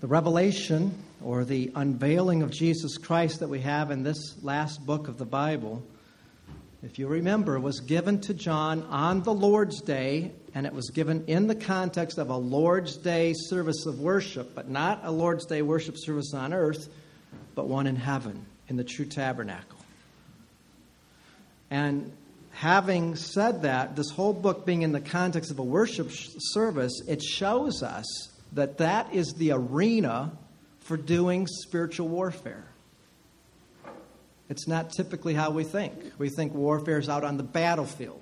The revelation, or the unveiling of Jesus Christ that we have in this last book of the Bible, if you remember, was given to John on the Lord's Day, and it was given in the context of a Lord's Day service of worship, but not a Lord's Day worship service on earth, but one in heaven, in the true tabernacle. And having said that, this whole book being in the context of a worship service, it shows us that that is the arena for doing spiritual warfare. It's not typically how we think. We think warfare is out on the battlefield.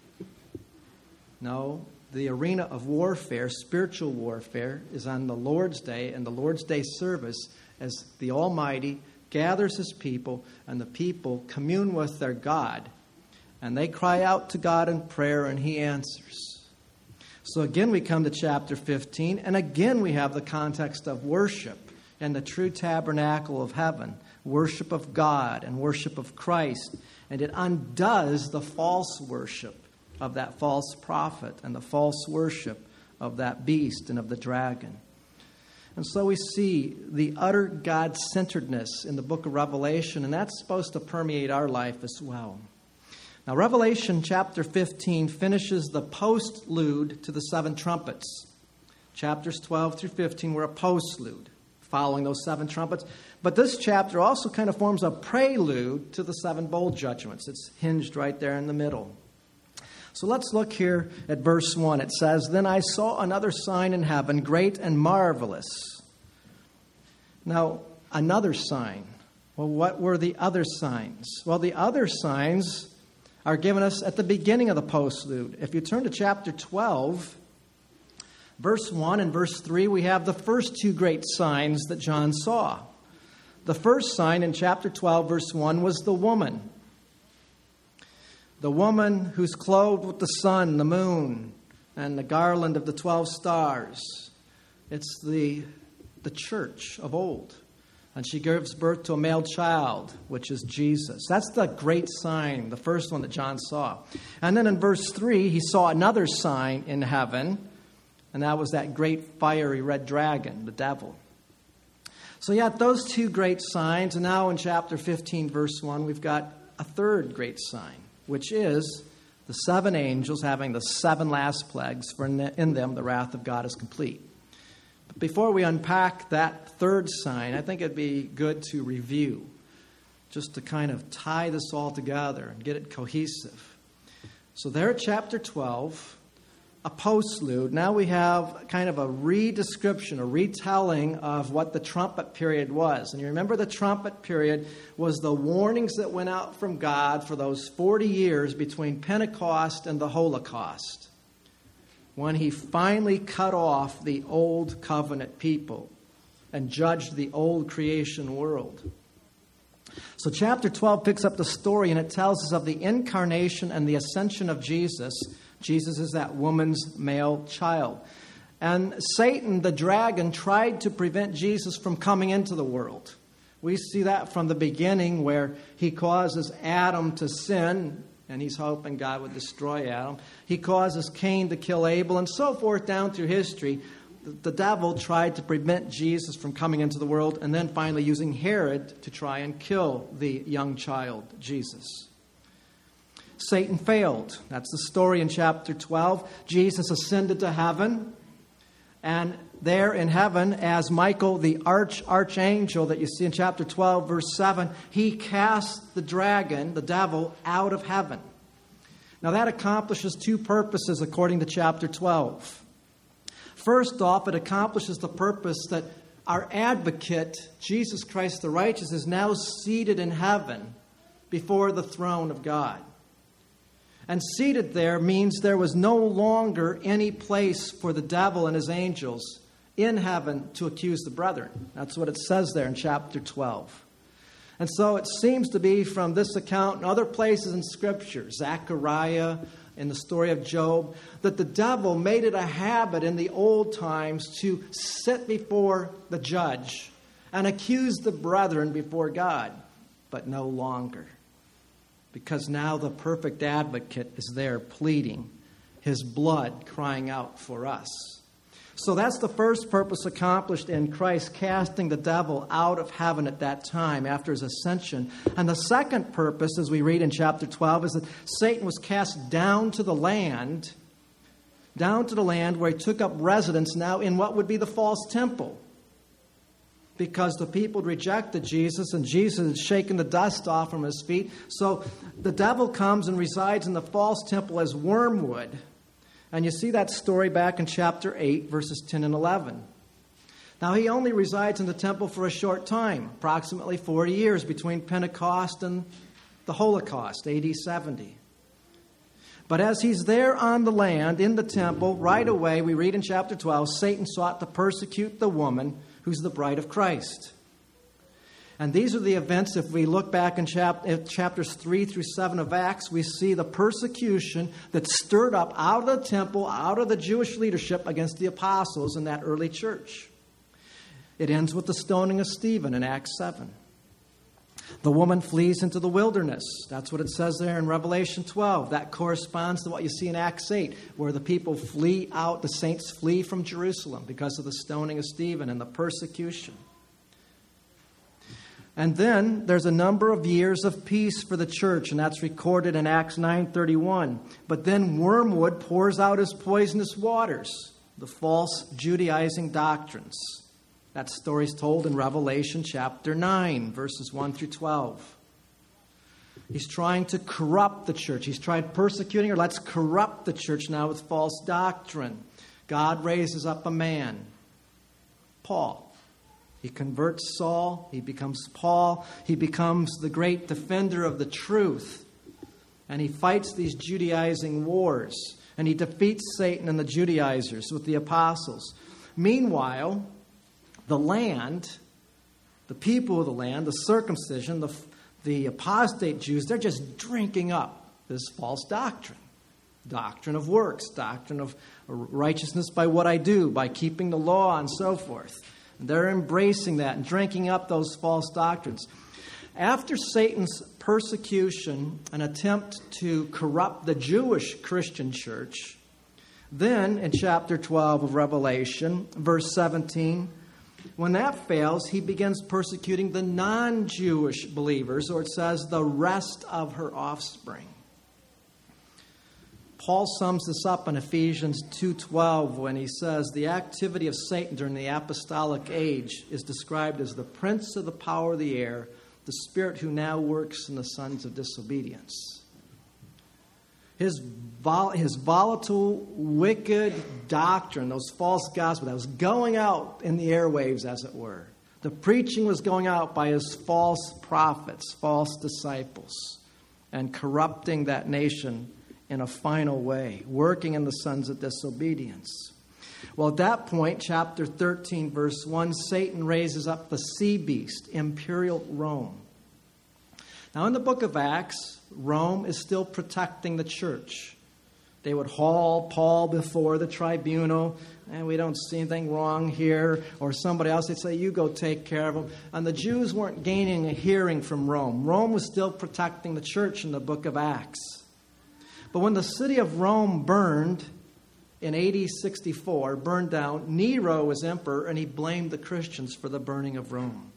No, the arena of warfare, spiritual warfare, is on the Lord's Day, and the Lord's Day service as the Almighty gathers His people, and the people commune with their God. And they cry out to God in prayer, and He answers. So again, we come to chapter 15, and again we have the context of worship and the true tabernacle of heaven, worship of God and worship of Christ. And it undoes the false worship of that false prophet and the false worship of that beast and of the dragon. And so we see the utter God-centeredness in the book of Revelation, and that's supposed to permeate our life as well. Now, Revelation chapter 15 finishes the postlude to the seven trumpets. Chapters 12 through 15 were a postlude following those seven trumpets. But this chapter also kind of forms a prelude to the seven bowl judgments. It's hinged right there in the middle. So let's look here at verse 1. It says, "Then I saw another sign in heaven, great and marvelous." Now, another sign. Well, what were the other signs? Well, the other signs are given us at the beginning of the postlude. If you turn to chapter 12, verse 1 and verse 3, we have the first two great signs that John saw. The first sign in chapter 12, verse 1, was the woman. The woman who's clothed with the sun, the moon, and the garland of the 12 stars. It's the church of old. And she gives birth to a male child, which is Jesus. That's the great sign, the first one that John saw. And then in verse 3, he saw another sign in heaven, and that was that great fiery red dragon, the devil. So you have those two great signs, and now in chapter 15, verse 1, we've got a third great sign, which is the seven angels having the seven last plagues, for in them the wrath of God is complete. But before we unpack that third sign, I think it'd be good to review, just to kind of tie this all together and get it cohesive. So there at chapter 12, a postlude. Now we have kind of a redescription, a retelling of what the trumpet period was. And you remember the trumpet period was the warnings that went out from God for those 40 years between Pentecost and the Holocaust, when He finally cut off the old covenant people and judged the old creation world. So chapter 12 picks up the story, and it tells us of the incarnation and the ascension of Jesus. Jesus is that woman's male child. And Satan, the dragon, tried to prevent Jesus from coming into the world. We see that from the beginning, where he causes Adam to sin, and he's hoping God would destroy Adam. He causes Cain to kill Abel, and so forth down through history. The devil tried to prevent Jesus from coming into the world, and then finally using Herod to try and kill the young child, Jesus. Satan failed. That's the story in chapter 12. Jesus ascended to heaven, and there in heaven, as Michael, the archangel that you see in chapter 12, verse 7, he cast the dragon, the devil, out of heaven. Now that accomplishes two purposes according to chapter 12. First off, it accomplishes the purpose that our advocate, Jesus Christ the righteous, is now seated in heaven before the throne of God. And seated there means there was no longer any place for the devil and his angels in heaven to accuse the brethren. That's what it says there in chapter 12. And so it seems to be from this account and other places in Scripture, Zechariah, in the story of Job, that the devil made it a habit in the old times to sit before the judge and accuse the brethren before God, but no longer. Because now the perfect advocate is there pleading, his blood crying out for us. So that's the first purpose accomplished in Christ casting the devil out of heaven at that time after his ascension. And the second purpose, as we read in chapter 12, is that Satan was cast down to the land where he took up residence now in what would be the false temple. Because the people had rejected Jesus, and Jesus had shaken the dust off from his feet. So the devil comes and resides in the false temple as wormwood. And you see that story back in chapter 8, verses 10 and 11. Now, he only resides in the temple for a short time, approximately 40 years between Pentecost and the Holocaust, AD 70. But as he's there on the land, in the temple, right away, we read in chapter 12, Satan sought to persecute the woman who's the bride of Christ. And these are the events, if we look back in chapters 3 through 7 of Acts, we see the persecution that stirred up out of the temple, out of the Jewish leadership against the apostles in that early church. It ends with the stoning of Stephen in Acts 7. The woman flees into the wilderness. That's what it says there in Revelation 12. That corresponds to what you see in Acts 8, where the people flee out, the saints flee from Jerusalem because of the stoning of Stephen and the persecution. And then there's a number of years of peace for the church, and that's recorded in Acts 9:31. But then wormwood pours out his poisonous waters, the false Judaizing doctrines. That story's told in Revelation chapter 9, verses 1 through 12. He's trying to corrupt the church. He's tried persecuting her. Let's corrupt the church now with false doctrine. God raises up a man, Paul. He converts Saul. He becomes Paul. He becomes the great defender of the truth. And he fights these Judaizing wars. And he defeats Satan and the Judaizers with the apostles. Meanwhile, the land, the people of the land, the circumcision, the apostate Jews, they're just drinking up this false doctrine. Doctrine of works, doctrine of righteousness by what I do, by keeping the law and so forth. They're embracing that and drinking up those false doctrines. After Satan's persecution and attempt to corrupt the Jewish Christian church, then in chapter 12 of Revelation, verse 17, when that fails, he begins persecuting the non-Jewish believers, or it says the rest of her offspring. Paul sums this up in Ephesians 2:12 when he says the activity of Satan during the apostolic age is described as the prince of the power of the air, the spirit who now works in the sons of disobedience. His volatile, wicked doctrine, those false gospels, that was going out in the airwaves, as it were. The preaching was going out by his false prophets, false disciples, and corrupting that nation in a final way, working in the sons of disobedience. Well, at that point, chapter 13, verse 1, Satan raises up the sea beast, imperial Rome. Now, in the book of Acts, Rome is still protecting the church. They would haul Paul before the tribunal, and we don't see anything wrong here, or somebody else, they'd say, you go take care of him. And the Jews weren't gaining a hearing from Rome. Rome was still protecting the church in the book of Acts. But when the city of Rome burned in AD 64, burned down, Nero was emperor, and he blamed the Christians for the burning of Rome.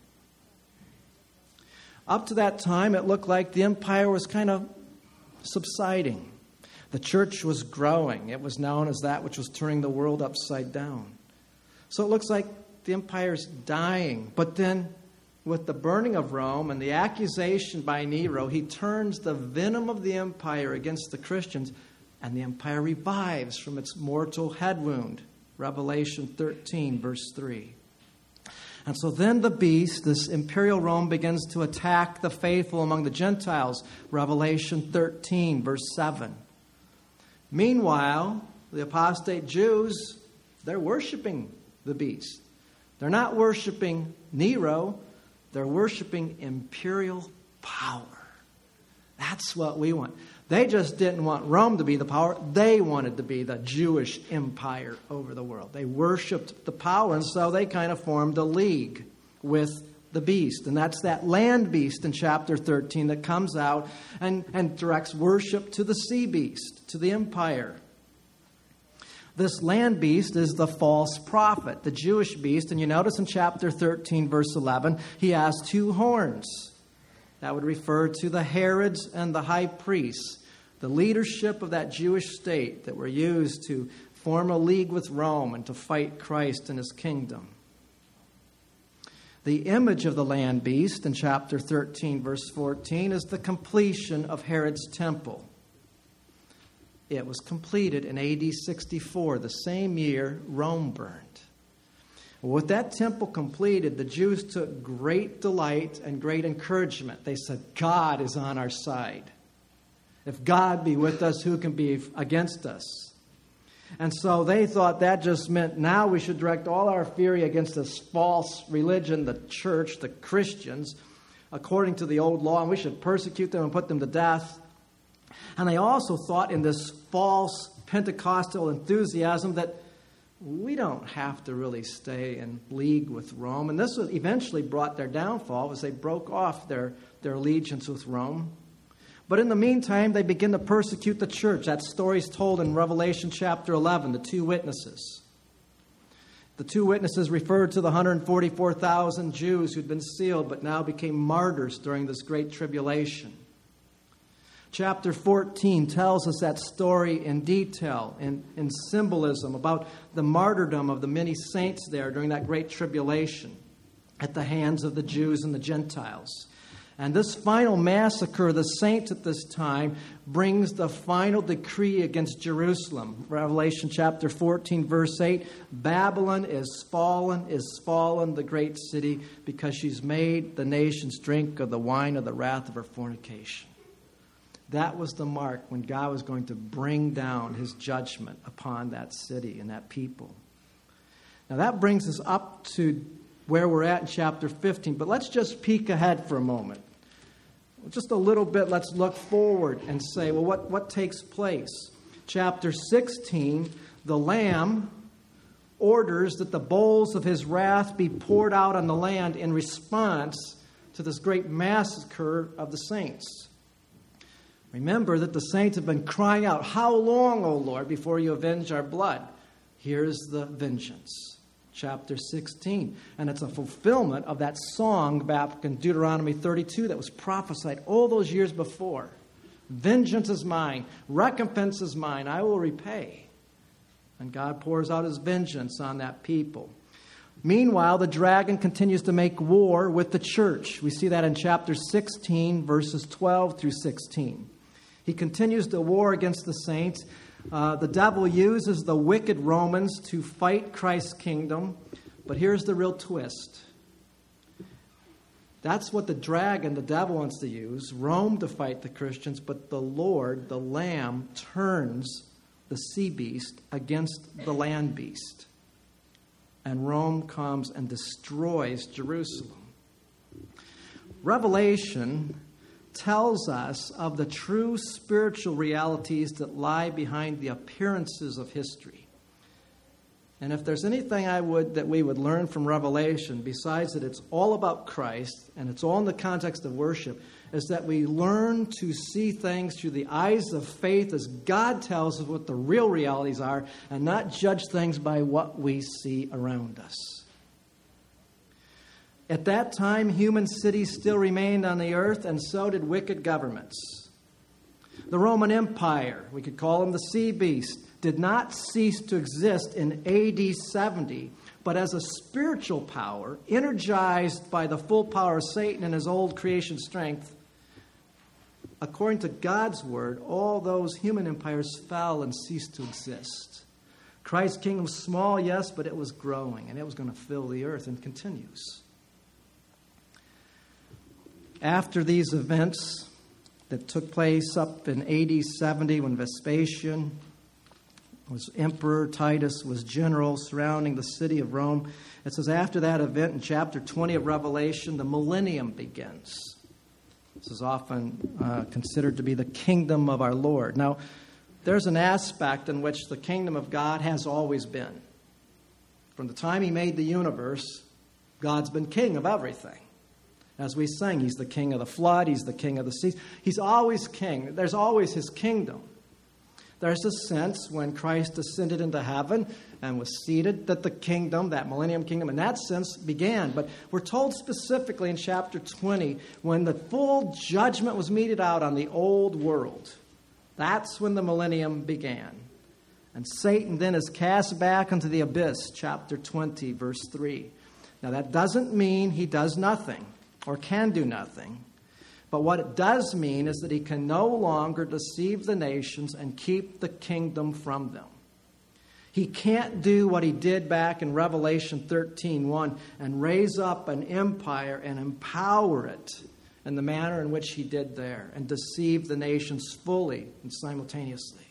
Up to that time, it looked like the empire was kind of subsiding. The church was growing. It was known as that which was turning the world upside down. So it looks like the empire's dying. But then, with the burning of Rome and the accusation by Nero, he turns the venom of the empire against the Christians, and the empire revives from its mortal head wound. Revelation 13, verse 3. And so then the beast, this imperial Rome, begins to attack the faithful among the Gentiles. Revelation 13, verse 7. Meanwhile, the apostate Jews, they're worshiping the beast. They're not worshiping Nero. They're worshiping imperial power. That's what we want. They just didn't want Rome to be the power. They wanted to be the Jewish empire over the world. They worshipped the power, and so they kind of formed a league with the beast. And that's that land beast in chapter 13 that comes out and directs worship to the sea beast, to the empire. This land beast is the false prophet, the Jewish beast. And you notice in chapter 13, verse 11, he has two horns. That would refer to the Herods and the high priests, the leadership of that Jewish state that were used to form a league with Rome and to fight Christ and his kingdom. The image of the land beast in chapter 13, verse 14, is the completion of Herod's temple. It was completed in AD 64, the same year Rome burned. With that temple completed, the Jews took great delight and great encouragement. They said, God is on our side. If God be with us, who can be against us? And so they thought that just meant now we should direct all our fury against this false religion, the church, the Christians, according to the old law, and we should persecute them and put them to death. And they also thought in this false Pentecostal enthusiasm that we don't have to really stay in league with Rome. And this eventually brought their downfall as they broke off their allegiance with Rome. But in the meantime, they begin to persecute the church. That story is told in Revelation chapter 11, the two witnesses. The two witnesses referred to the 144,000 Jews who'd been sealed but now became martyrs during this great tribulation. Chapter 14 tells us that story in detail, in symbolism, about the martyrdom of the many saints there during that great tribulation at the hands of the Jews and the Gentiles. And this final massacre of the saints at this time brings the final decree against Jerusalem. Revelation chapter 14, verse 8, Babylon is fallen, the great city, because she's made the nations drink of the wine of the wrath of her fornication. That was the mark when God was going to bring down his judgment upon that city and that people. Now that brings us up to where we're at in chapter 15, but let's just peek ahead for a moment. Just a little bit, let's look forward and say, well, what takes place? Chapter 16, the Lamb orders that the bowls of his wrath be poured out on the land in response to this great massacre of the saints. Remember that the saints have been crying out, how long, O Lord, before you avenge our blood? Here's the vengeance. Chapter 16. And it's a fulfillment of that song back in Deuteronomy 32 that was prophesied all those years before. Vengeance is mine. Recompense is mine. I will repay. And God pours out his vengeance on that people. Meanwhile, the dragon continues to make war with the church. We see that in chapter 16, verses 12 through 16. He continues to war against the saints. The devil uses the wicked Romans to fight Christ's kingdom. But here's the real twist. That's what the dragon, the devil, wants to use. Rome to fight the Christians. But the Lord, the Lamb, turns the sea beast against the land beast. And Rome comes and destroys Jerusalem. Revelation tells us of the true spiritual realities that lie behind the appearances of history. And if there's anything that we would learn from Revelation, besides that it's all about Christ and it's all in the context of worship, is that we learn to see things through the eyes of faith as God tells us what the real realities are, and not judge things by what we see around us. At that time, human cities still remained on the earth, and so did wicked governments. The Roman Empire, we could call him the sea beast, did not cease to exist in AD 70, but as a spiritual power, energized by the full power of Satan and his old creation strength, according to God's word, all those human empires fell and ceased to exist. Christ's kingdom was small, yes, but it was growing, and it was going to fill the earth and continues. After these events that took place up in AD 70 when Vespasian was emperor, Titus was general surrounding the city of Rome, it says after that event in chapter 20 of Revelation, the millennium begins. This is often considered to be the kingdom of our Lord. Now, there's an aspect in which the kingdom of God has always been. From the time he made the universe, God's been king of everything. As we sang, he's the king of the flood, he's the king of the seas. He's always king. There's always his kingdom. There's a sense when Christ ascended into heaven and was seated that the kingdom, that millennium kingdom, in that sense began. But we're told specifically in chapter 20, when the full judgment was meted out on the old world, that's when the millennium began. And Satan then is cast back into the abyss, chapter 20, verse 3. Now that doesn't mean he does nothing or can do nothing. But what it does mean is that he can no longer deceive the nations and keep the kingdom from them. He can't do what he did back in Revelation 13:1 and raise up an empire and empower it in the manner in which he did there and deceive the nations fully and simultaneously.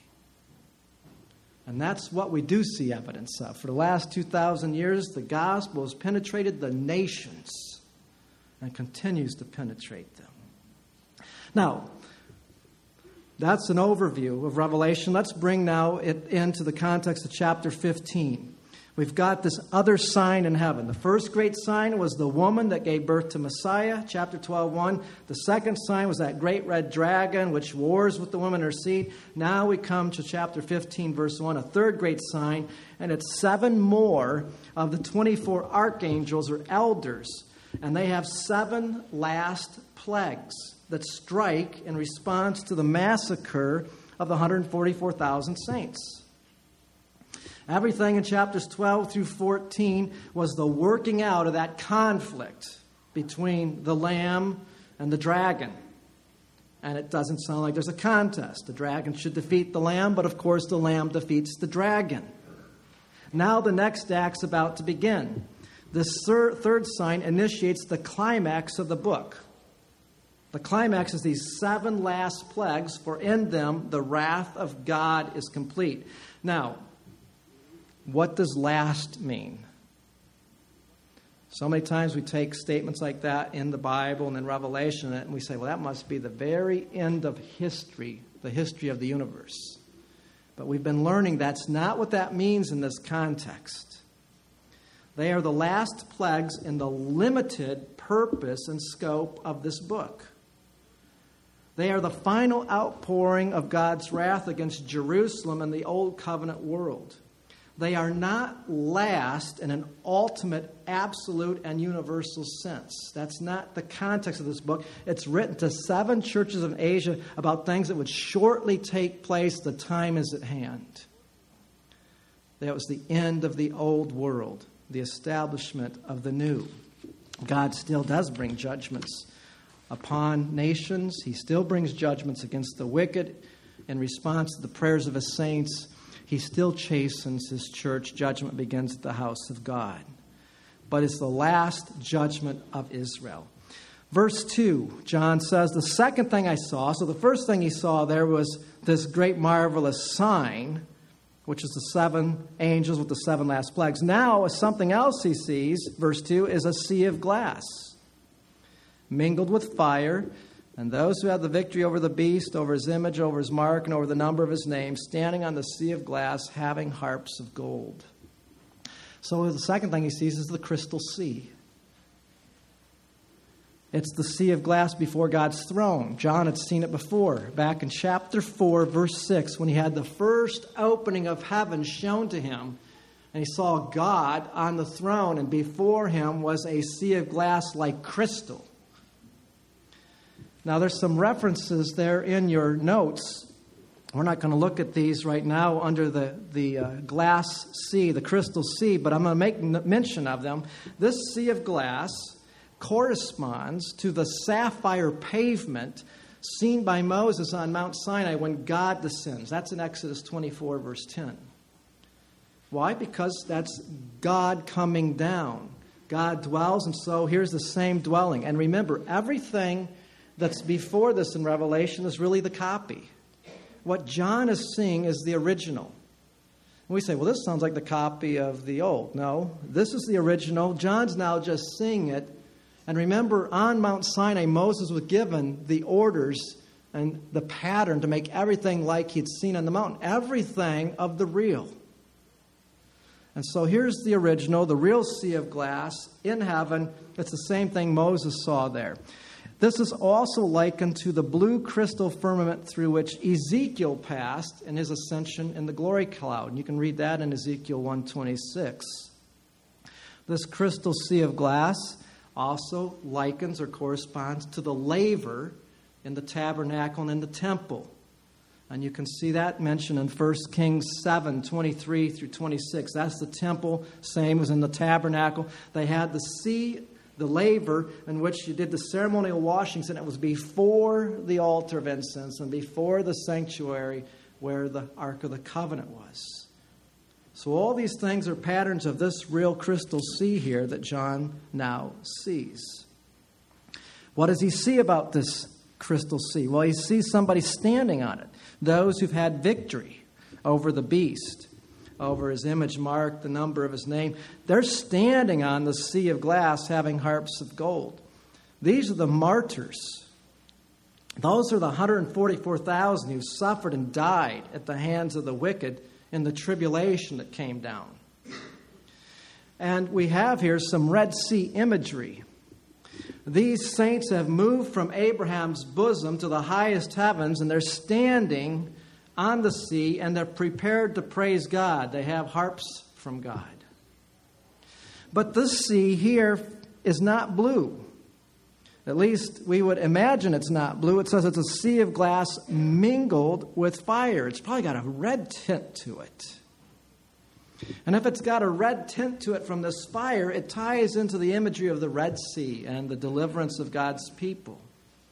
And that's what we do see evidence of. For the last 2,000 years, the gospel has penetrated the nations and continues to penetrate them. Now, that's an overview of Revelation. Let's bring now it into the context of chapter 15. We've got this other sign in heaven. The first great sign was the woman that gave birth to Messiah, chapter 12:1. The second sign was that great red dragon which wars with the woman and her seed. Now we come to chapter 15, verse 1, a third great sign, and it's 7 more of the 24 archangels or elders, and they have 7 last plagues that strike in response to the massacre of the 144,000 saints. Everything in chapters 12 through 14 was the working out of that conflict between the Lamb and the dragon. And it doesn't sound like there's a contest. The dragon should defeat the Lamb, but of course the Lamb defeats the dragon. Now the next act's about to begin. This third sign initiates the climax of the book. The climax is these 7 last plagues, for in them the wrath of God is complete. Now, what does last mean? So many times we take statements like that in the Bible and in Revelation, and we say, well, that must be the very end of history, the history of the universe. But we've been learning that's not what that means in this context. They are the last plagues in the limited purpose and scope of this book. They are the final outpouring of God's wrath against Jerusalem and the Old Covenant world. They are not last in an ultimate, absolute, and universal sense. That's not the context of this book. It's written to 7 churches in Asia about things that would shortly take place. The time is at hand. That was the end of the old world, the establishment of the new. God still does bring judgments upon nations. He still brings judgments against the wicked. In response to the prayers of his saints, he still chastens his church. Judgment begins at the house of God. But it's the last judgment of Israel. Verse 2, John says, the second thing I saw, so the first thing he saw there was this great marvelous sign, which is the 7 angels with the 7 last plagues. Now, something else he sees, verse 2, is a sea of glass, mingled with fire, and those who have the victory over the beast, over his image, over his mark, and over the number of his name, standing on the sea of glass, having harps of gold. So the second thing he sees is the crystal sea. It's the sea of glass before God's throne. John had seen it before, back in chapter 4, verse 6, when he had the first opening of heaven shown to him, and he saw God on the throne, and before him was a sea of glass like crystal. Now, there's some references there in your notes. We're not going to look at these right now under the glass sea, the crystal sea, but I'm going to make mention of them. This sea of glass corresponds to the sapphire pavement seen by Moses on Mount Sinai when God descends. That's in Exodus 24, verse 10. Why? Because that's God coming down. God dwells, and so here's the same dwelling. And remember, everything that's before this in Revelation is really the copy. What John is seeing is the original. And we say, well, this sounds like the copy of the old. No, this is the original. John's now just seeing it. And remember, on Mount Sinai, Moses was given the orders and the pattern to make everything like he'd seen on the mountain. Everything of the real. And so here's the original, the real sea of glass in heaven. It's the same thing Moses saw there. This is also likened to the blue crystal firmament through which Ezekiel passed in his ascension in the glory cloud. And you can read that in Ezekiel 1:26. This crystal sea of glass also likens or corresponds to the laver in the tabernacle and in the temple. And you can see that mentioned in 1 Kings 7:23 through 26. That's the temple, same as in the tabernacle. They had the sea, the laver, in which you did the ceremonial washings, and it was before the altar of incense and before the sanctuary where the Ark of the Covenant was. So all these things are patterns of this real crystal sea here that John now sees. What does he see about this crystal sea? Well, he sees somebody standing on it. Those who've had victory over the beast, over his image mark, the number of his name. They're standing on the sea of glass having harps of gold. These are the martyrs. Those are the 144,000 who suffered and died at the hands of the wicked in the tribulation that came down. And we have here some Red Sea imagery. These saints have moved from Abraham's bosom to the highest heavens, and they're standing on the sea, and they're prepared to praise God. They have harps from God. But this sea here is not blue. At least we would imagine it's not blue. It says it's a sea of glass mingled with fire. It's probably got a red tint to it. And if it's got a red tint to it from this fire, it ties into the imagery of the Red Sea and the deliverance of God's people.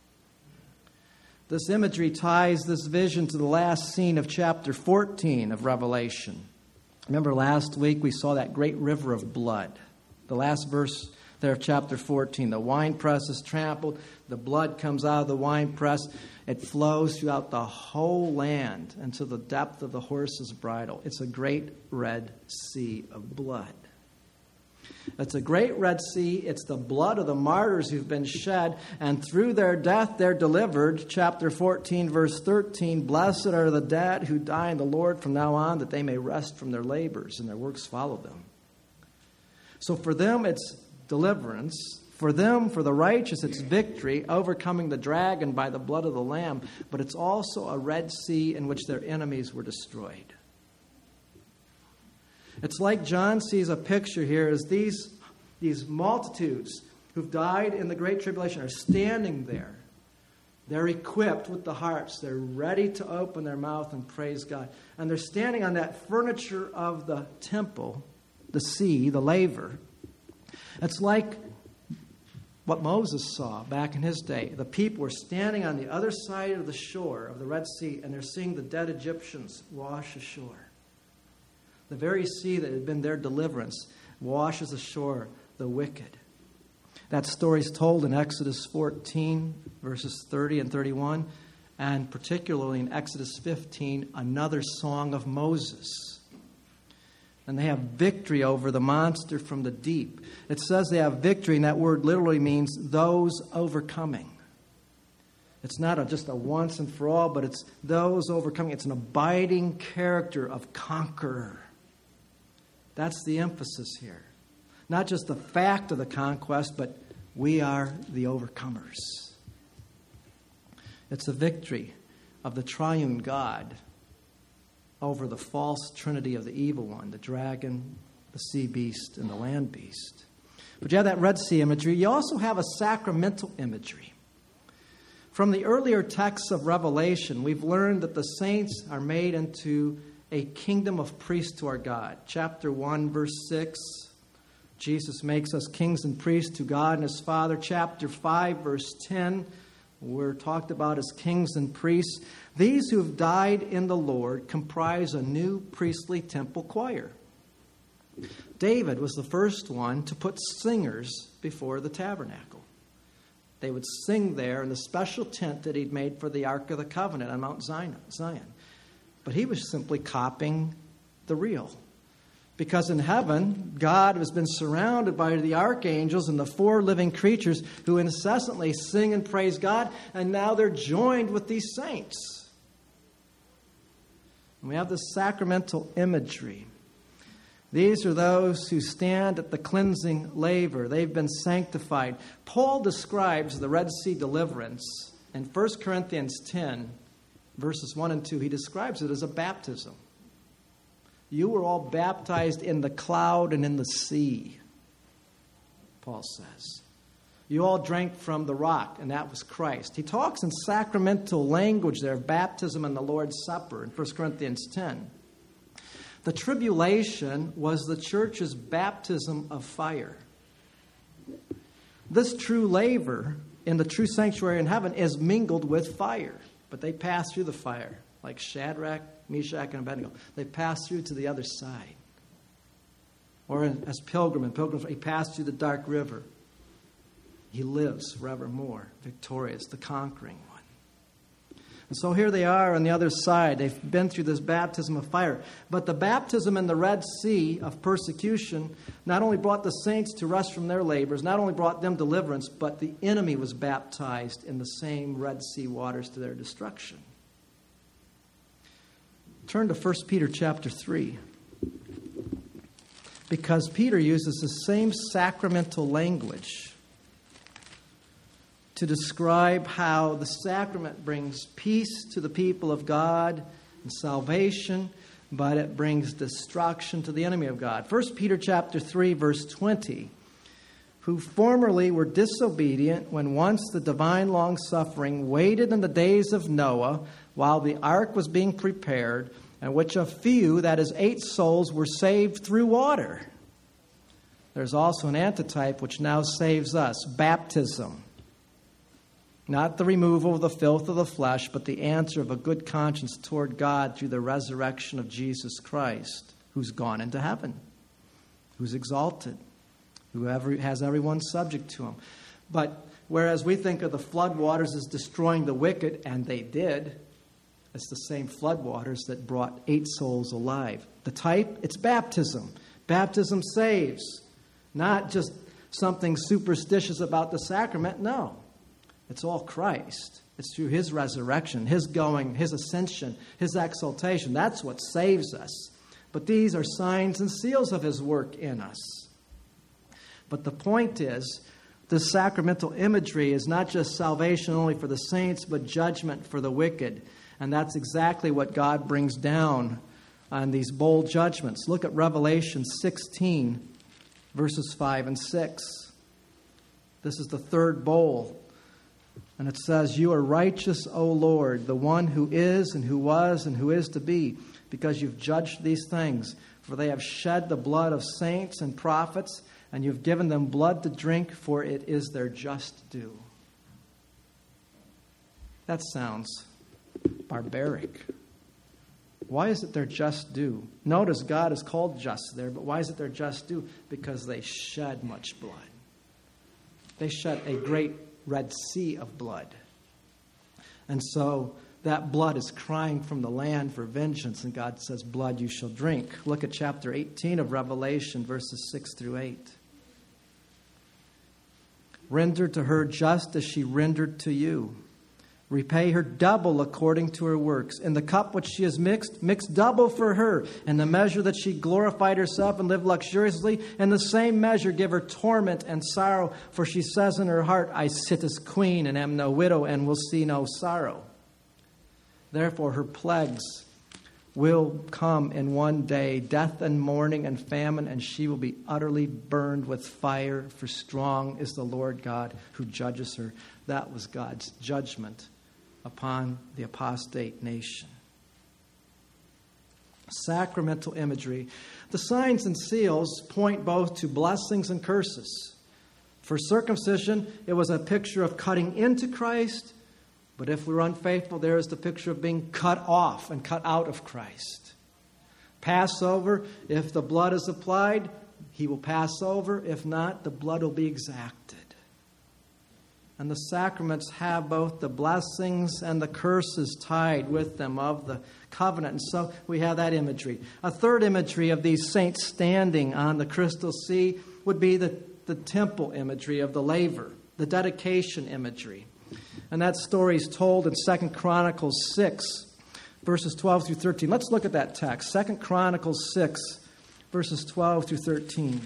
This imagery ties this vision to the last scene of chapter 14 of Revelation. Remember last week we saw that great river of blood. The last verse there of chapter 14. The winepress is trampled. The blood comes out of the winepress. It flows throughout the whole land and to the depth of the horse's bridle. It's a great red sea of blood. It's a great red sea. It's the blood of the martyrs who've been shed, and through their death they're delivered. Chapter 14, verse 13, blessed are the dead who die in the Lord from now on, that they may rest from their labors and their works follow them. So for them it's deliverance. For them, for the righteous, it's victory, overcoming the dragon by the blood of the Lamb. But it's also a red sea in which their enemies were destroyed. It's like John sees a picture here as these multitudes who've died in the Great Tribulation are standing there. They're equipped with the harps. They're ready to open their mouth and praise God. And they're standing on that furniture of the temple, the sea, the laver. It's like what Moses saw back in his day. The people were standing on the other side of the shore of the Red Sea, and they're seeing the dead Egyptians wash ashore. The very sea that had been their deliverance washes ashore the wicked. That story is told in Exodus 14, verses 30 and 31, and particularly in Exodus 15, another song of Moses. And they have victory over the monster from the deep. It says they have victory, and that word literally means those overcoming. It's not just a once and for all, but it's those overcoming. It's an abiding character of conqueror. That's the emphasis here. Not just the fact of the conquest, but we are the overcomers. It's a victory of the triune God over the false trinity of the evil one, the dragon, the sea beast, and the land beast. But you have that Red Sea imagery. You also have a sacramental imagery. From the earlier texts of Revelation, we've learned that the saints are made into a kingdom of priests to our God. Chapter 1, verse 6, Jesus makes us kings and priests to God and His Father. Chapter 5, verse 10, we're talked about as kings and priests. These who have died in the Lord comprise a new priestly temple choir. David was the first one to put singers before the tabernacle. They would sing there in the special tent that he'd made for the Ark of the Covenant on Mount Zion. But he was simply copying the real. Because in heaven, God has been surrounded by the archangels and the four living creatures who incessantly sing and praise God, and now they're joined with these saints. And we have this sacramental imagery. These are those who stand at the cleansing laver. They've been sanctified. Paul describes the Red Sea deliverance in 1 Corinthians 10, verses 1 and 2. He describes it as a baptism. You were all baptized in the cloud and in the sea, Paul says. You all drank from the rock, and that was Christ. He talks in sacramental language there of baptism and the Lord's Supper in 1 Corinthians 10. The tribulation was the church's baptism of fire. This true laver in the true sanctuary in heaven is mingled with fire, but they pass through the fire, like Shadrach, Meshach, and Abednego. They pass through to the other side. Or as pilgrims, he passed through the dark river. He lives forevermore, victorious, the conquering one. And so here they are on the other side. They've been through this baptism of fire. But the baptism in the Red Sea of persecution not only brought the saints to rest from their labors, not only brought them deliverance, but the enemy was baptized in the same Red Sea waters to their destruction. Turn to 1 Peter chapter 3. Because Peter uses the same sacramental language to describe how the sacrament brings peace to the people of God and salvation, but it brings destruction to the enemy of God. 1 Peter chapter 3, verse 20, who formerly were disobedient when once the divine long-suffering waited in the days of Noah while the ark was being prepared, and which a few, that is 8 souls, were saved through water. There's also an antitype which now saves us, baptism. Not the removal of the filth of the flesh, but the answer of a good conscience toward God through the resurrection of Jesus Christ, who's gone into heaven, who's exalted, who has everyone subject to him. But whereas we think of the floodwaters as destroying the wicked, and they did, it's the same floodwaters that brought 8 souls alive. The type, it's baptism. Baptism saves. Not just something superstitious about the sacrament, no. It's all Christ. It's through his resurrection, his going, his ascension, his exaltation. That's what saves us. But these are signs and seals of his work in us. But the point is, this sacramental imagery is not just salvation only for the saints, but judgment for the wicked. And that's exactly what God brings down on these bold judgments. Look at Revelation 16, verses 5 and 6. This is the third bowl. And it says, "You are righteous, O Lord, the one who is and who was and who is to be, because you've judged these things. For they have shed the blood of saints and prophets, and you've given them blood to drink, for it is their just due." That sounds barbaric. Why is it their just due? Notice God is called just there, but why is it their just due? Because they shed much blood. They shed a great Red Sea of blood. And so that blood is crying from the land for vengeance, and God says, blood you shall drink. Look at chapter 18 of Revelation, verses 6 through 8. "Render to her just as she rendered to you. Repay her double according to her works. In the cup which she has mixed, mix double for her. In the measure that she glorified herself and lived luxuriously, in the same measure give her torment and sorrow. For she says in her heart, I sit as queen and am no widow and will see no sorrow. Therefore her plagues will come in one day, death and mourning and famine, and she will be utterly burned with fire, for strong is the Lord God who judges her." That was God's judgment upon the apostate nation. Sacramental imagery. The signs and seals point both to blessings and curses. For circumcision, it was a picture of cutting into Christ, but if we're unfaithful, there is the picture of being cut off and cut out of Christ. Passover, if the blood is applied, he will pass over. If not, the blood will be exacted. And the sacraments have both the blessings and the curses tied with them of the covenant. And so we have that imagery. A third imagery of these saints standing on the crystal sea would be the temple imagery of the laver, the dedication imagery. And that story is told in 2 Chronicles 6, verses 12 through 13. Let's look at that text. 2 Chronicles 6, verses 12 through 13.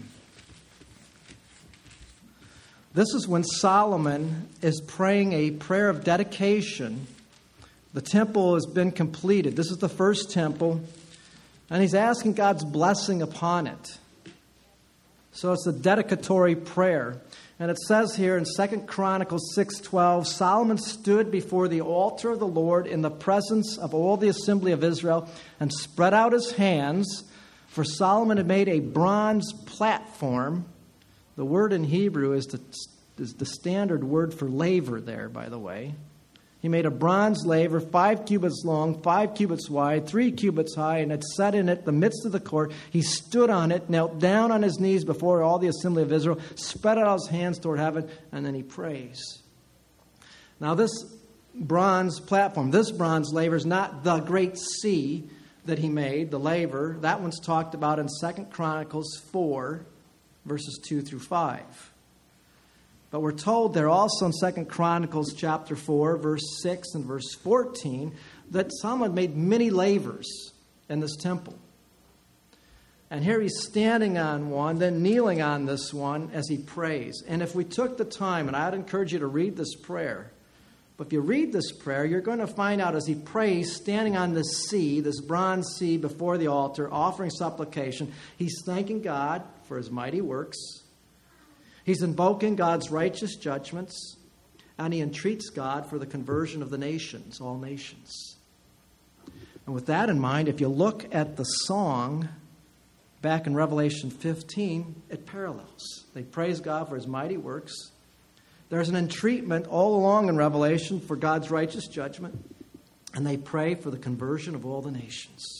This is when Solomon is praying a prayer of dedication. The temple has been completed. This is the first temple, and he's asking God's blessing upon it. So it's a dedicatory prayer. And it says here in 2 Chronicles 6:12, Solomon stood before the altar of the Lord in the presence of all the assembly of Israel and spread out his hands, for Solomon had made a bronze platform. The word in Hebrew is the standard word for laver there, by the way. He made a bronze laver, 5 cubits long, 5 cubits wide, 3 cubits high, and it set in it the midst of the court. He stood on it, knelt down on his knees before all the assembly of Israel, spread out his hands toward heaven, and then he prays. Now this bronze platform, this bronze laver is not the great sea that he made, the laver. That one's talked about in 2 Chronicles 4, verses 2 through 5. But we're told there also in 2 Chronicles chapter 4, verse 6 and verse 14, that Solomon made many lavers in this temple. And here he's standing on one, then kneeling on this one as he prays. And if we took the time, and I'd encourage you to read this prayer, but if you read this prayer, you're going to find out as he prays, standing on this sea, this bronze sea before the altar, offering supplication, he's thanking God for his mighty works. He's invoking God's righteous judgments, and he entreats God for the conversion of the nations, all nations. And with that in mind, if you look at the song back in Revelation 15, it parallels. They praise God for his mighty works. There's an entreatment all along in Revelation for God's righteous judgment, and they pray for the conversion of all the nations.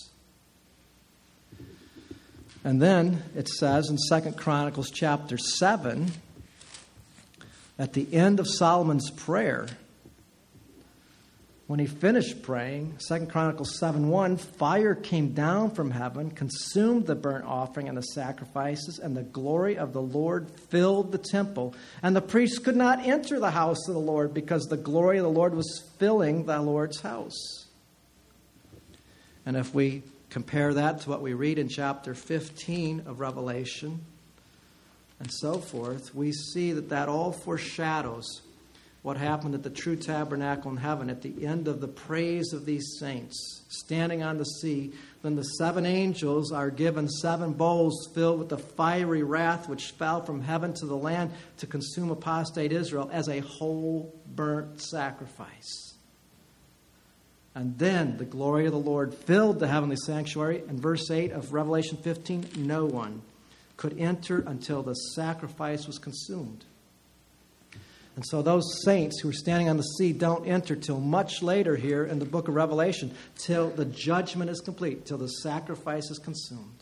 And then it says in 2 Chronicles chapter 7, at the end of Solomon's prayer, when he finished praying, 2 Chronicles 7:1, fire came down from heaven, consumed the burnt offering and the sacrifices, and the glory of the Lord filled the temple. And the priests could not enter the house of the Lord because the glory of the Lord was filling the Lord's house. And if we compare that to what we read in chapter 15 of Revelation and so forth, we see that all foreshadows what happened at the true tabernacle in heaven at the end of the praise of these saints, standing on the sea. Then the 7 angels are given 7 bowls filled with the fiery wrath which fell from heaven to the land to consume apostate Israel as a whole burnt sacrifice. And then the glory of the Lord filled the heavenly sanctuary. In verse 8 of Revelation 15, no one could enter until the sacrifice was consumed. And so those saints who are standing on the sea don't enter till much later here in the book of Revelation, till the judgment is complete, till the sacrifice is consumed.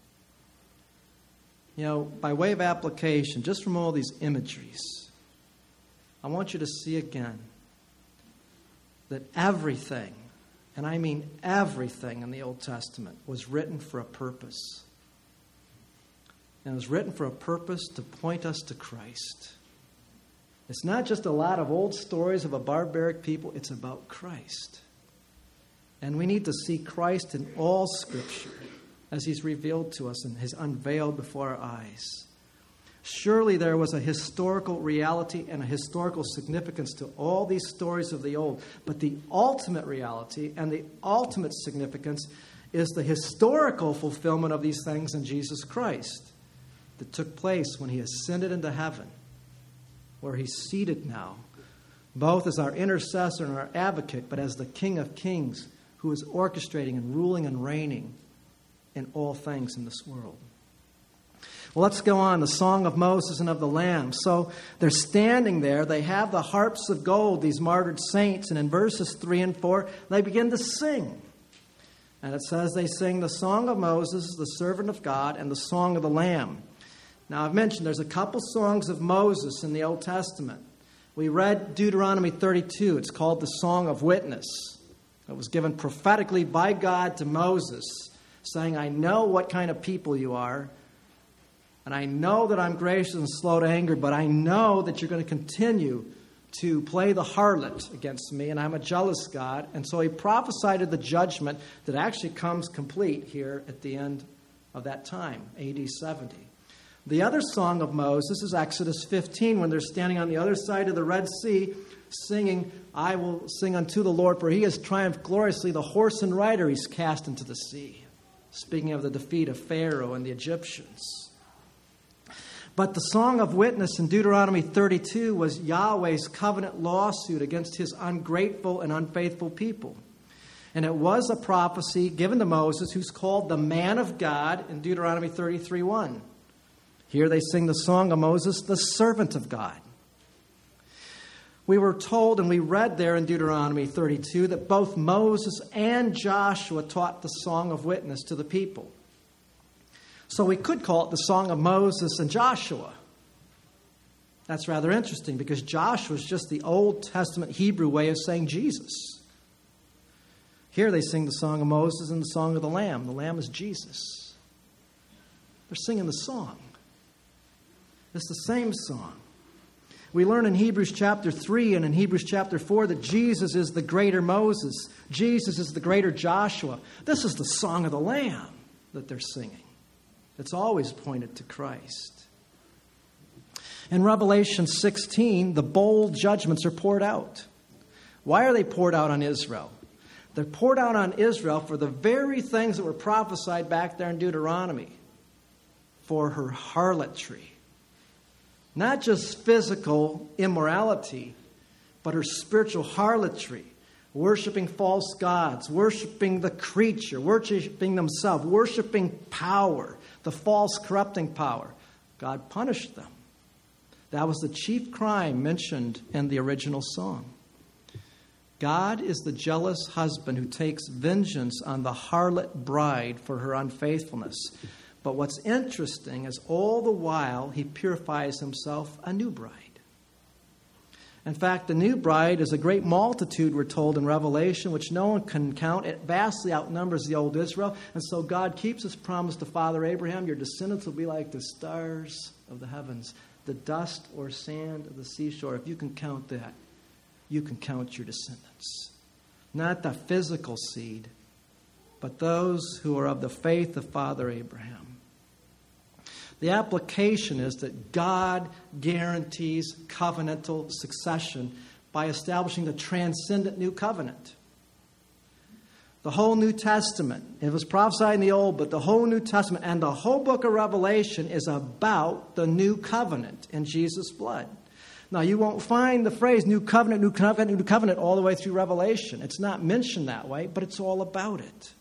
You know, by way of application, just from all these imageries, I want you to see again that everything, and I mean everything in the Old Testament, was written for a purpose. And it was written for a purpose to point us to Christ. It's not just a lot of old stories of a barbaric people. It's about Christ. And we need to see Christ in all Scripture as he's revealed to us and is unveiled before our eyes. Surely there was a historical reality and a historical significance to all these stories of the old. But the ultimate reality and the ultimate significance is the historical fulfillment of these things in Jesus Christ that took place when he ascended into heaven, where he's seated now, both as our intercessor and our advocate, but as the King of Kings who is orchestrating and ruling and reigning in all things in this world. Well, let's go on. The Song of Moses and of the Lamb. So they're standing there. They have the harps of gold, these martyred saints. And in verses 3 and 4, they begin to sing. And it says they sing the Song of Moses, the servant of God, and the Song of the Lamb. Now, I've mentioned there's a couple songs of Moses in the Old Testament. We read Deuteronomy 32. It's called the Song of Witness. It was given prophetically by God to Moses, saying, I know what kind of people you are. And I know that I'm gracious and slow to anger, but I know that you're going to continue to play the harlot against me, and I'm a jealous God. And so he prophesied of the judgment that actually comes complete here at the end of that time, AD 70. The other song of Moses is Exodus 15, when they're standing on the other side of the Red Sea singing, I will sing unto the Lord, for he has triumphed gloriously. The horse and rider he's cast into the sea. Speaking of the defeat of Pharaoh and the Egyptians. But the song of witness in Deuteronomy 32 was Yahweh's covenant lawsuit against his ungrateful and unfaithful people. And it was a prophecy given to Moses, who's called the man of God in Deuteronomy 33:1. Here they sing the song of Moses, the servant of God. We were told, and we read there in Deuteronomy 32, that both Moses and Joshua taught the song of witness to the people. So we could call it the song of Moses and Joshua. That's rather interesting, because Joshua is just the Old Testament Hebrew way of saying Jesus. Here they sing the song of Moses and the song of the Lamb. The Lamb is Jesus. They're singing the song. It's the same song. We learn in Hebrews chapter 3 and in Hebrews chapter 4 that Jesus is the greater Moses. Jesus is the greater Joshua. This is the song of the Lamb that they're singing. It's always pointed to Christ. In Revelation 16, the bold judgments are poured out. Why are they poured out on Israel? They're poured out on Israel for the very things that were prophesied back there in Deuteronomy. For her harlotry. Not just physical immorality, but her spiritual harlotry. Worshiping false gods, worshiping the creature, worshiping themselves, worshiping power, the false corrupting power. God punished them. That was the chief crime mentioned in the original song. God is the jealous husband who takes vengeance on the harlot bride for her unfaithfulness. But what's interesting is all the while he purifies himself a new bride. In fact, the new bride is a great multitude, we're told in Revelation, which no one can count. It vastly outnumbers the old Israel. And so God keeps his promise to Father Abraham. Your descendants will be like the stars of the heavens, the dust or sand of the seashore. If you can count that, you can count your descendants. Not the physical seed, but those who are of the faith of Father Abraham. The application is that God guarantees covenantal succession by establishing the transcendent new covenant. The whole New Testament, it was prophesied in the Old, but the whole New Testament and the whole book of Revelation is about the new covenant in Jesus' blood. Now, you won't find the phrase new covenant, new covenant, new covenant all the way through Revelation. It's not mentioned that way, but it's all about it.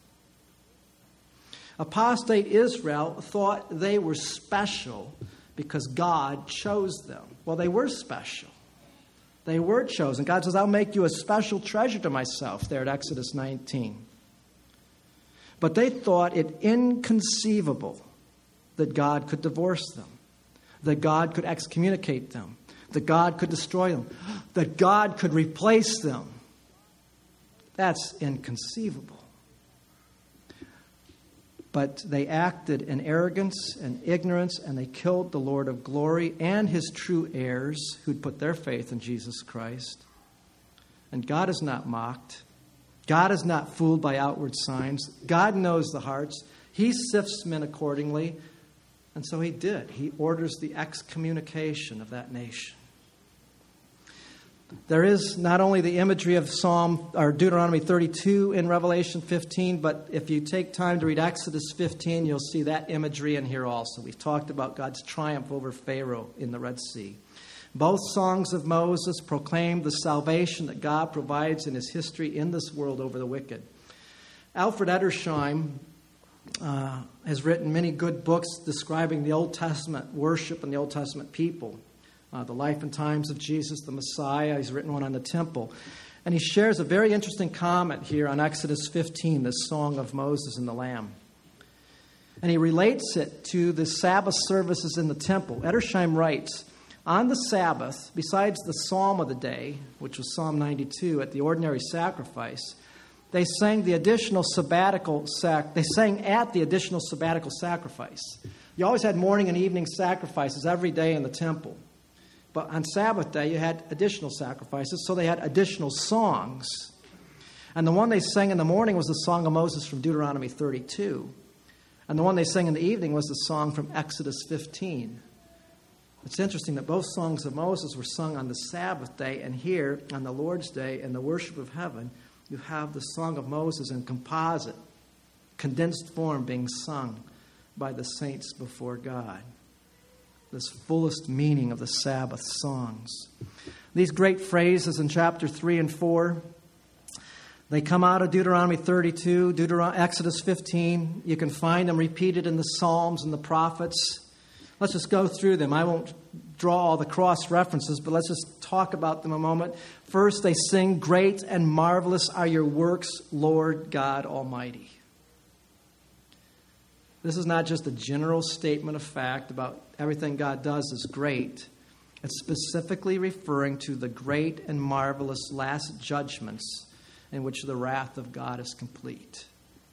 Apostate Israel thought they were special because God chose them. Well, they were special. They were chosen. God says, I'll make you a special treasure to myself there at Exodus 19. But they thought it inconceivable that God could divorce them, that God could excommunicate them, that God could destroy them, that God could replace them. That's inconceivable. But they acted in arrogance and ignorance, and they killed the Lord of glory and his true heirs who'd put their faith in Jesus Christ. And God is not mocked. God is not fooled by outward signs. God knows the hearts. He sifts men accordingly. And so he did. He orders the excommunication of that nation. There is not only the imagery of Deuteronomy 32 in Revelation 15, but if you take time to read Exodus 15, you'll see that imagery in here also. We've talked about God's triumph over Pharaoh in the Red Sea. Both songs of Moses proclaim the salvation that God provides in his history in this world over the wicked. Alfred Edersheim has written many good books describing the Old Testament worship and the Old Testament people. The Life and Times of Jesus, the Messiah. He's written one on the temple. And he shares a very interesting comment here on Exodus 15, this song of Moses and the Lamb. And he relates it to the Sabbath services in the temple. Edersheim writes, on the Sabbath, besides the psalm of the day, which was Psalm 92, at the ordinary sacrifice, they sang at the additional sabbatical sacrifice. You always had morning and evening sacrifices every day in the temple. But on Sabbath day, you had additional sacrifices, so they had additional songs. And the one they sang in the morning was the Song of Moses from Deuteronomy 32. And the one they sang in the evening was the song from Exodus 15. It's interesting that both songs of Moses were sung on the Sabbath day, and here on the Lord's Day in the worship of heaven, you have the Song of Moses in composite, condensed form being sung by the saints before God. This fullest meaning of the Sabbath songs. These great phrases in chapter 3 and 4, they come out of Deuteronomy 32, Exodus 15. You can find them repeated in the Psalms and the prophets. Let's just go through them. I won't draw all the cross references, but let's just talk about them a moment. First, they sing, "Great and marvelous are your works, Lord God Almighty." This is not just a general statement of fact about everything God does is great. It's specifically referring to the great and marvelous last judgments in which the wrath of God is complete.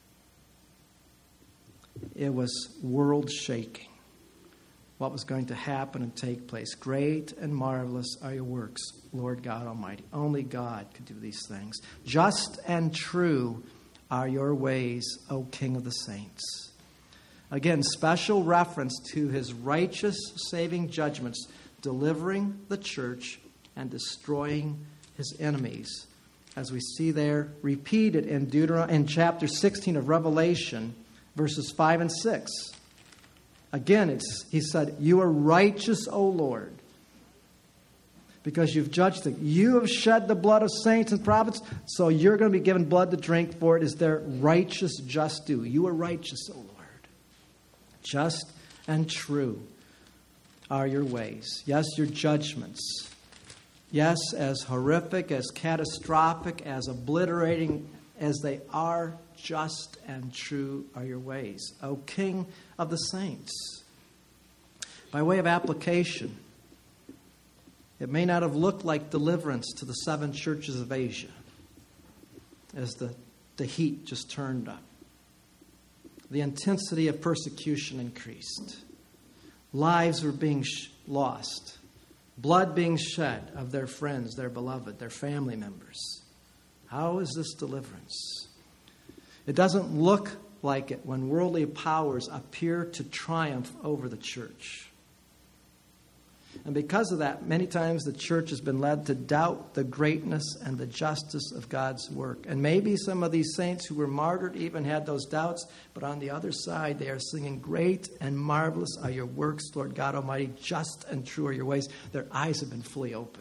It was world-shaking what was going to happen and take place. Great and marvelous are your works, Lord God Almighty. Only God could do these things. Just and true are your ways, O King of the saints. Again, special reference to his righteous saving judgments, delivering the church and destroying his enemies. As we see there, repeated in chapter 16 of Revelation, verses 5 and 6. Again, he said, "You are righteous, O Lord, because you've judged them. You have shed the blood of saints and prophets, so you're going to be given blood to drink, for it is their righteous just due." You are righteous, O Lord. Just and true are your ways. Yes, your judgments. Yes, as horrific, as catastrophic, as obliterating as they are, just and true are your ways, O King of the saints. By way of application, it may not have looked like deliverance to the 7 churches of Asia as the heat just turned up. The intensity of persecution increased. Lives were being lost. Blood being shed of their friends, their beloved, their family members. How is this deliverance? It doesn't look like it when worldly powers appear to triumph over the church. And because of that, many times the church has been led to doubt the greatness and the justice of God's work. And maybe some of these saints who were martyred even had those doubts, but on the other side, they are singing, "Great and marvelous are your works, Lord God Almighty, just and true are your ways." Their eyes have been fully opened.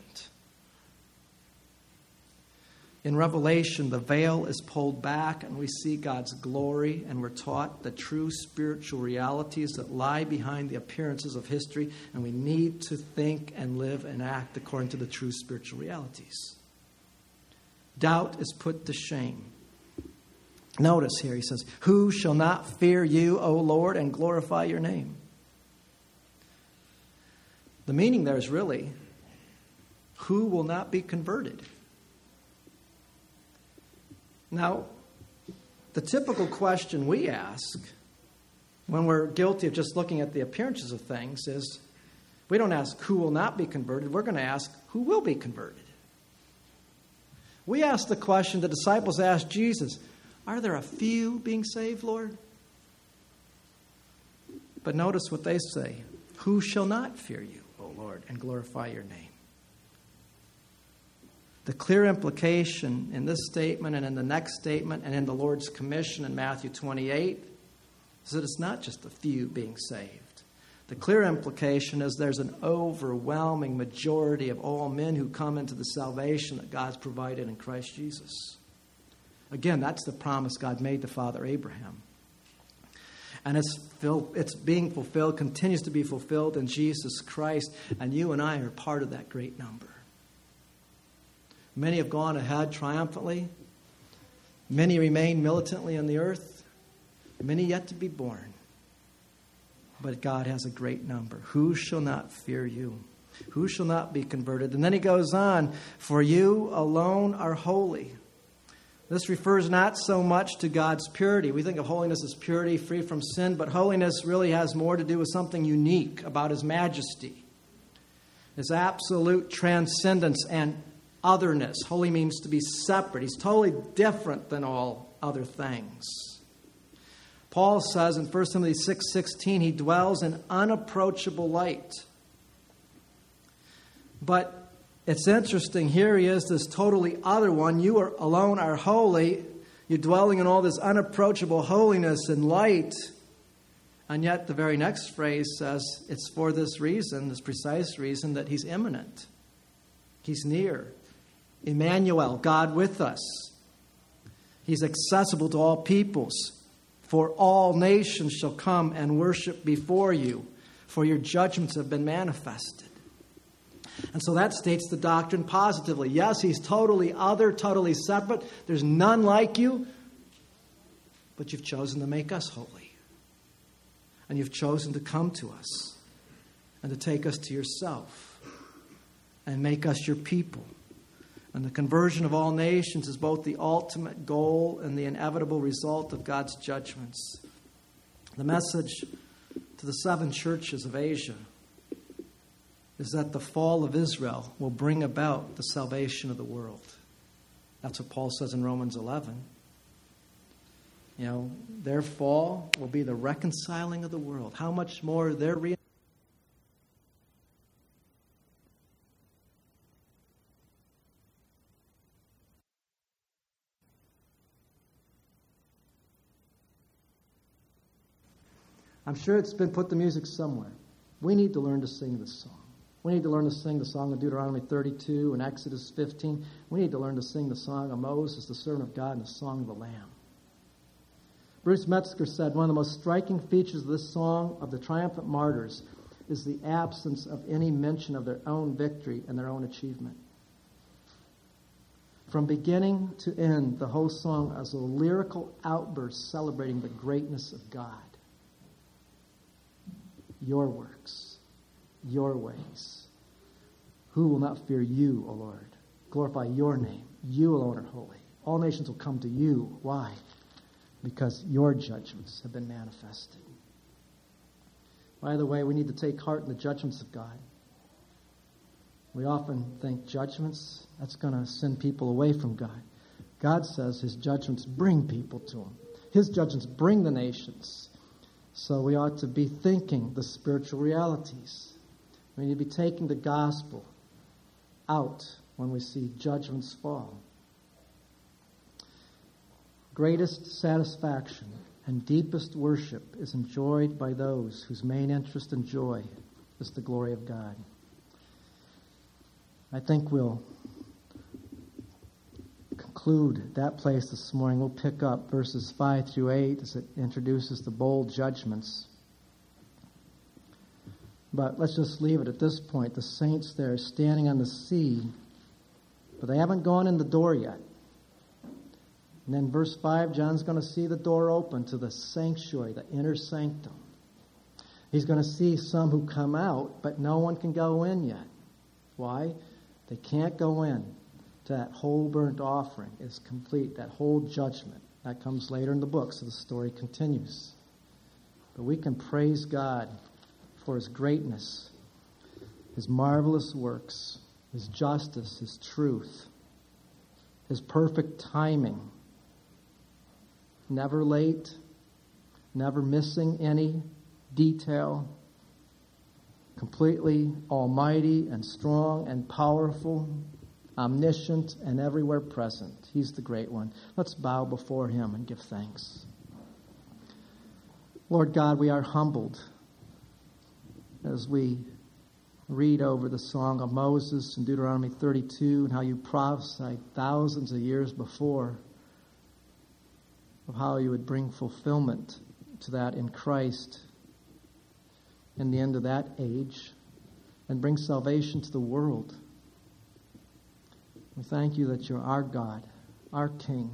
In Revelation, the veil is pulled back and we see God's glory, and we're taught the true spiritual realities that lie behind the appearances of history, and we need to think and live and act according to the true spiritual realities. Doubt is put to shame. Notice here, he says, "Who shall not fear you, O Lord, and glorify your name?" The meaning there is really, who will not be converted? Now, the typical question we ask when we're guilty of just looking at the appearances of things is, we don't ask who will not be converted. We're going to ask who will be converted. We ask the question the disciples asked Jesus, "Are there a few being saved, Lord?" But notice what they say, "Who shall not fear you, O Lord, and glorify your name?" The clear implication in this statement and in the next statement and in the Lord's commission in Matthew 28 is that it's not just a few being saved. The clear implication is there's an overwhelming majority of all men who come into the salvation that God's provided in Christ Jesus. Again, that's the promise God made to Father Abraham. And it's being fulfilled, continues to be fulfilled in Jesus Christ, and you and I are part of that great number. Many have gone ahead triumphantly. Many remain militantly on the earth. Many yet to be born. But God has a great number. Who shall not fear you? Who shall not be converted? And then he goes on, "For you alone are holy." This refers not so much to God's purity. We think of holiness as purity, free from sin, but holiness really has more to do with something unique about his majesty. His absolute transcendence and otherness. Holy means to be separate. He's totally different than all other things. Paul says in 1 Timothy 6:16, he dwells in unapproachable light. But it's interesting, here he is, this totally other one. You are alone are holy. You're dwelling in all this unapproachable holiness and light. And yet the very next phrase says it's for this reason, this precise reason, that he's imminent. He's near. Emmanuel, God with us. He's accessible to all peoples. For all nations shall come and worship before you, for your judgments have been manifested. And so that states the doctrine positively. Yes, he's totally other, totally separate. There's none like you. But you've chosen to make us holy. And you've chosen to come to us and to take us to yourself and make us your people. And the conversion of all nations is both the ultimate goal and the inevitable result of God's judgments. The message to the 7 churches of Asia is that the fall of Israel will bring about the salvation of the world. That's what Paul says in Romans 11. Their fall will be the reconciling of the world. How much more their I'm sure it's been put to music somewhere. We need to learn to sing this song. We need to learn to sing the song of Deuteronomy 32 and Exodus 15. We need to learn to sing the song of Moses, the servant of God, and the song of the Lamb. Bruce Metzger said, one of the most striking features of this song of the triumphant martyrs is the absence of any mention of their own victory and their own achievement. From beginning to end, the whole song is a lyrical outburst celebrating the greatness of God. Your works, your ways. Who will not fear you, O Lord? Glorify your name. You alone are holy. All nations will come to you. Why? Because your judgments have been manifested. By the way, we need to take heart in the judgments of God. We often think judgments, that's going to send people away from God. God says his judgments bring people to him. His judgments bring the nations. So we ought to be thinking the spiritual realities. We need to be taking the gospel out when we see judgments fall. Greatest satisfaction and deepest worship is enjoyed by those whose main interest and joy is the glory of God. I think we'll conclude that place this morning. We'll pick up verses 5 through 8 as it introduces the bold judgments. But let's just leave it at this point. The saints there standing on the sea, but they haven't gone in the door yet. And then verse 5, John's going to see the door open to the sanctuary, the inner sanctum. He's going to see some who come out, but no one can go in yet. Why? They can't go in to that whole burnt offering is complete, that whole judgment. That comes later in the book, so the story continues. But we can praise God for his greatness, his marvelous works, his justice, his truth, his perfect timing. Never late, never missing any detail, completely almighty and strong and powerful, omniscient and everywhere present. He's the great one. Let's bow before him and give thanks. Lord God, we are humbled as we read over the song of Moses in Deuteronomy 32 and how you prophesied thousands of years before of how you would bring fulfillment to that in Christ in the end of that age and bring salvation to the world. We thank you that you're our God, our King.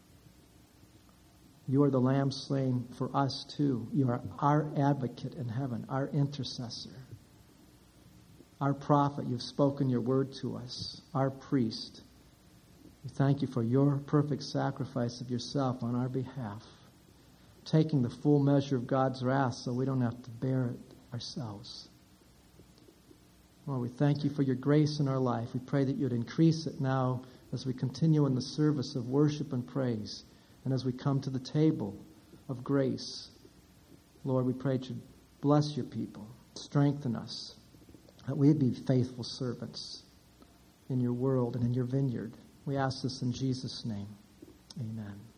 You are the Lamb slain for us too. You are our advocate in heaven, our intercessor, our prophet. You've spoken your word to us, our priest. We thank you for your perfect sacrifice of yourself on our behalf, taking the full measure of God's wrath so we don't have to bear it ourselves. Lord, we thank you for your grace in our life. We pray that you'd increase it now as we continue in the service of worship and praise, and as we come to the table of grace. Lord, we pray to bless your people, strengthen us, that we'd be faithful servants in your world and in your vineyard. We ask this in Jesus' name. Amen.